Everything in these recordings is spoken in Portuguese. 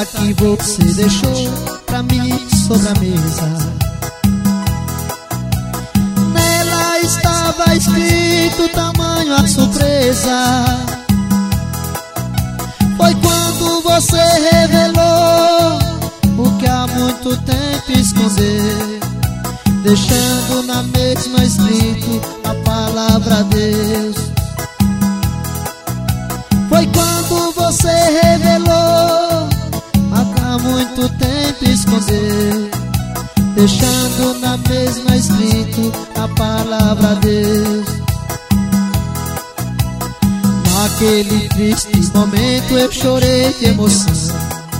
carta que você deixou pra mim sobre a mesa. Nela estava escrito tamanho a surpresa. Foi quando você revelou o que há muito tempo esconder, deixando na mesma escrito a palavra Deus. Foi quando você revelou há muito tempo esconder, deixando na mesma escrito a palavra Deus. Naquele triste momento eu chorei de emoção,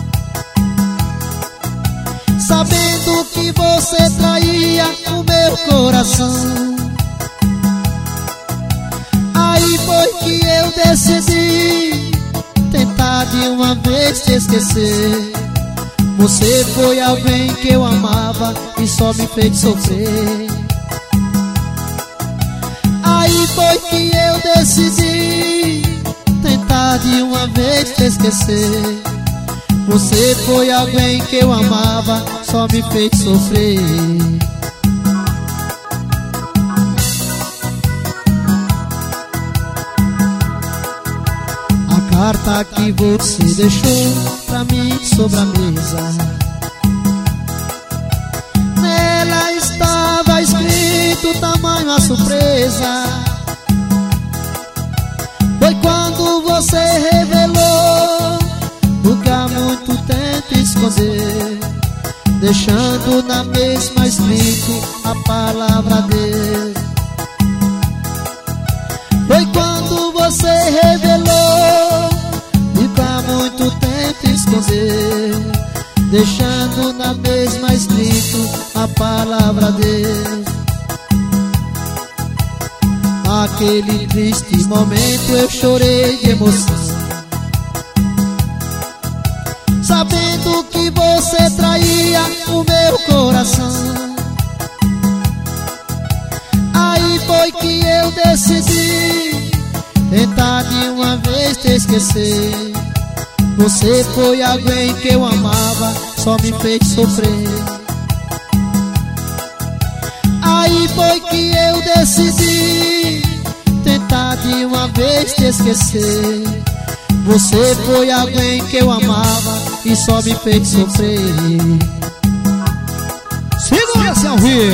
sabendo que você traía o meu coração. Aí foi que eu decidi tentar de uma vez te esquecer. Você foi alguém que eu amava e só me fez sofrer. Aí foi que eu decidi tentar de uma vez te esquecer. Você foi alguém que eu amava, só me fez sofrer. A carta que você deixou pra mim sobre a mesa, nela estava escrito tamanho a surpresa. Foi quando você revelou o que há muito tempo esconder, deixando na mesma escrito a palavra Deus. Foi quando você revelou o que há muito tempo esconder, deixando na mesma escrito a palavra Deus. Naquele triste momento eu chorei de emoção, sabendo que você traía o meu coração. Aí foi que eu decidi tentar de uma vez te esquecer. Você foi alguém que eu amava, só me fez sofrer. Aí foi que eu decidi tentar de uma vez te esquecer. Você foi alguém que eu amava e só me fez sofrer. Segura-se ao vivo.